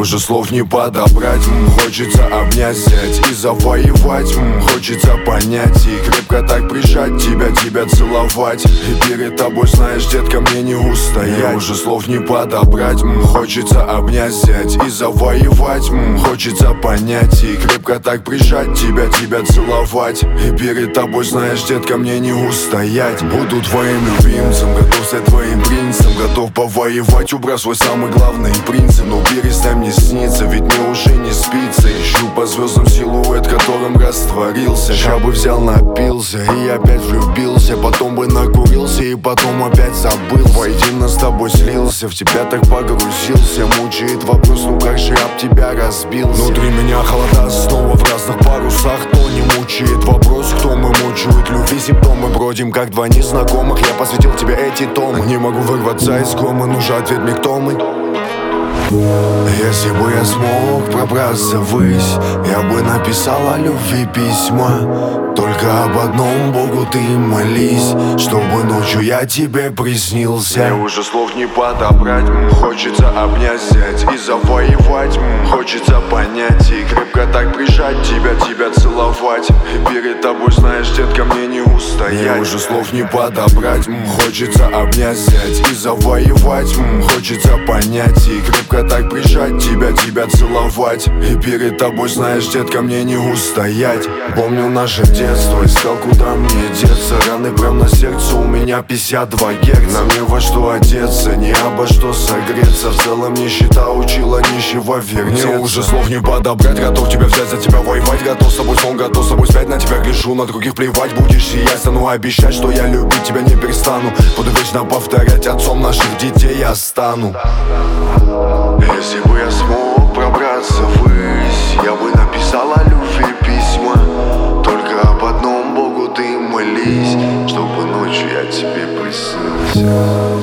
уже слов не подобрать. Хочется обнять, взять и завоевать. Хочется понять и крепко так прижать тебя целовать. И перед тобой, знаешь, детка, мне не устоять. Уже слов не подобрать. Хочется обнять, взять и завоевать. Хочется понять и крепко так прижать тебя целовать. И перед тобой, знаешь, детка, мне не устоять. Буду твоим любимцем, готов стать твоим принцем, готов повоевать, убрав свой самый главный принцип. Но перестань мне сниться, ведь мне уже не спится. Ищу по звездам силуэт, которым растворился. Я бы взял, напился и опять влюбился. Потом бы накурился и потом опять забыл. Воедино с тобой слился, в тебя так погрузился. Мучает вопрос, ну как же об тебя разбился. Внутри меня холода снова в разных парусах. То не мучает вопрос, кто мы, мучают любви симптомы. Бродим как два незнакомых, я посвятил тебе эти томы. Не могу вырваться из комы, нужен ответ мне, кто мы. Если бы я смог пробраться ввысь, я бы написал о любви письма. Только об одном Богу ты молись, чтобы ночью я тебе приснился. Мне уже слов не подобрать. Хочется обнять, взять и завоевать. Хочется понять и крепко так прижать тебя целовать. И перед тобой, знаешь, детка, мне не устоять. Мне уже слов не подобрать. Хочется обнять, взять и завоевать. Хочется понять и крепко так прижать тебя целовать. И перед тобой, знаешь, детка, мне не устоять. Помню наше детство, искал, куда мне деться. Раны прям на сердце, у меня 52 герца. Нам не во что одеться, не обо что согреться. В целом нищета учила нищего вертеться. Мне уже слов не подобрать. Готов тебя взять, за тебя воевать. Готов с собой сон, готов с собой спять. На тебя гляжу, на других плевать. Будешь сиять, стану обещать, что я любить тебя не перестану. Буду вечно повторять, отцом наших детей я стану. Если бы я смог пробраться ввысь, я бы написал о любви письма. Только об одном Богу ты молись, чтобы ночью я тебе приснился.